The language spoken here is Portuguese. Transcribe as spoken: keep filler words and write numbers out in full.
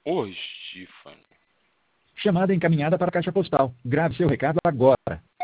Ô, Stefano. Chamada encaminhada para a caixa postal. Grave seu recado agora.